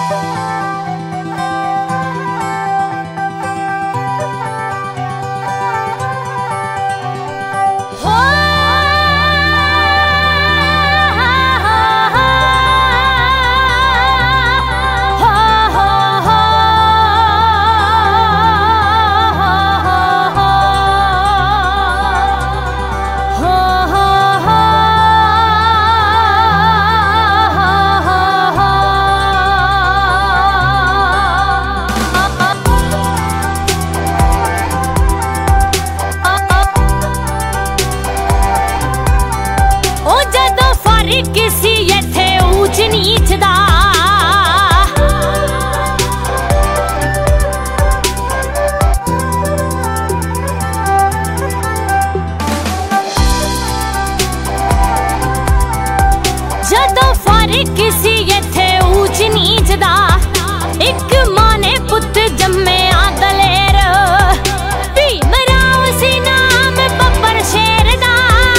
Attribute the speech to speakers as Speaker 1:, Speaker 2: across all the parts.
Speaker 1: किसी इत्थे ऊंच नीच दा जदों फर्क किसी इत्थे ऊंच नीच दा एक मां ने पुत जम्मेआ दलेर भीमराव सी नाम बब्बर शेर दा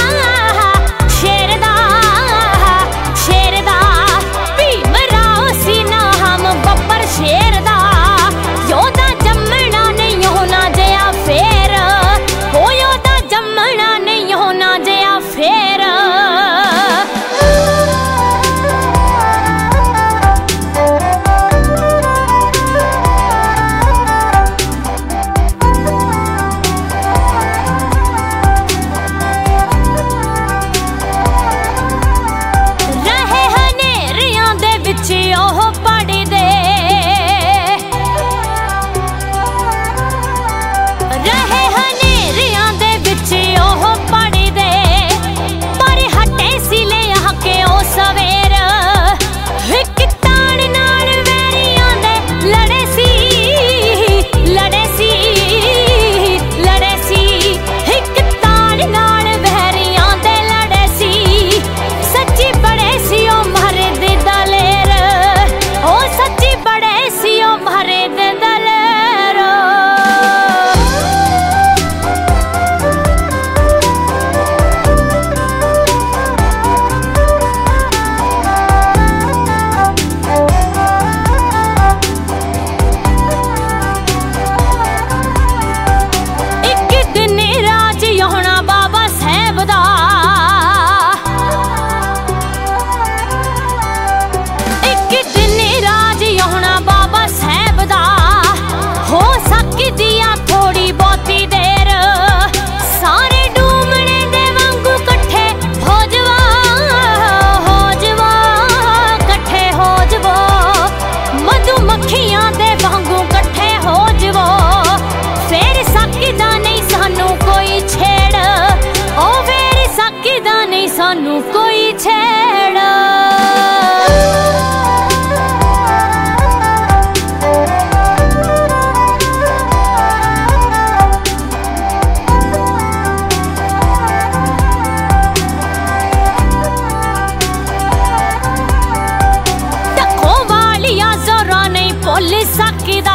Speaker 1: सानू कोई छेड़ टक्कों वालिया जोरा नहीं भुल सकदा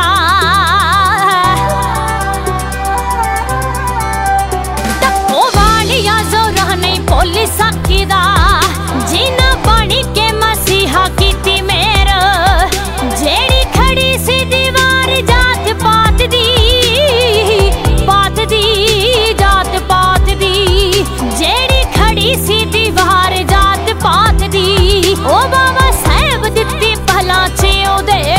Speaker 1: भुल सकदा जिन्ना पानी के मसीहा कीती मेर जेड़ी खड़ी सी दीवार जात पात दी जात पात दी जेड़ी खड़ी सी दीवार जात पात दी ओ बाबा साहब दित्ती भला चे ओदे